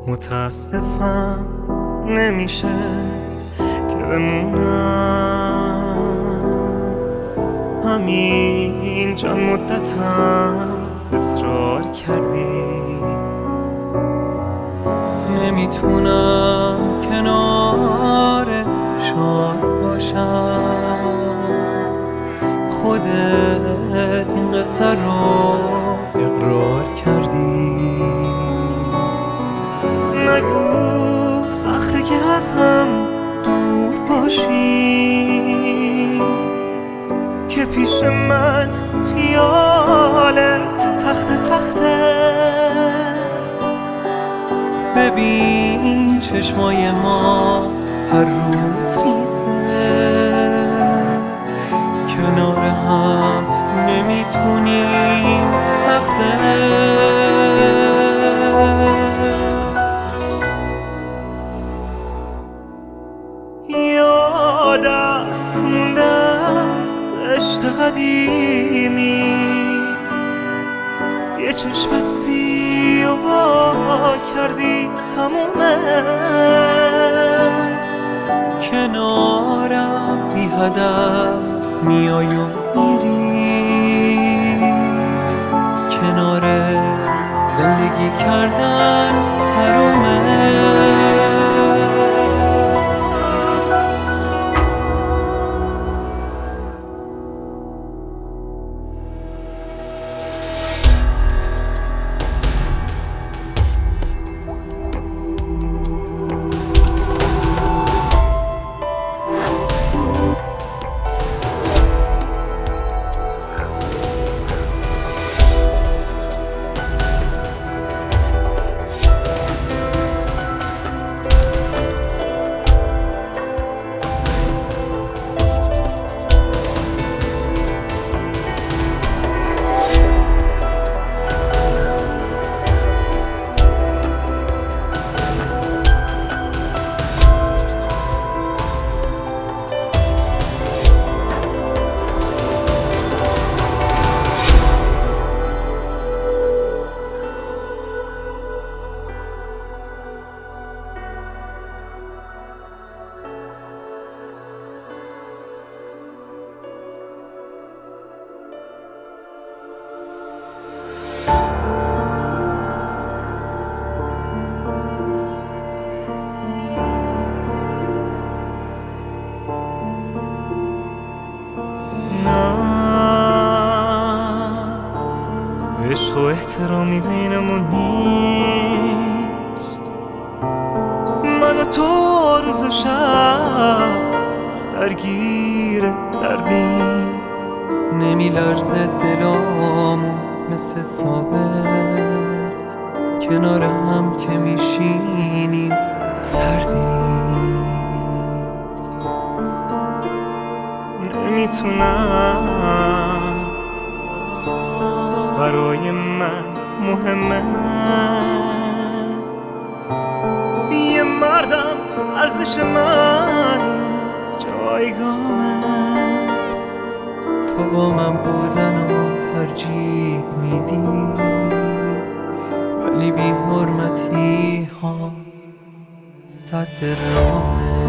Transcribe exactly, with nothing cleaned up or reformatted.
متاسفم نمیشه که بمونم همین جان مدتم اصرار کردی نمیتونم کنارت شاد باشم خودت این قصه رو اقرار کردی نگو سخته که از هم دور باشی که پیش من خیالت تخت تخته ببین چشمای ما هر روز خیسه کنار هم نمیتونیم سخته یادت مونده از عشق قدیمیت یه چشم بستی و وا کردی تمومه کنارم بی هدف میای و میری کناره زندگی کردن حرومه عشق و احترامی بینمون نیست من و تو روز و شب درگیر دردیم نمی لرزه دلامون مثل سابق کنار هم که میشینیم سردیم نمیتونم برای من مهمه یه مردم ارزش من جایگاهه تو با من بودن و ترجیح میدی ولی بی حرمتی ها صد رامه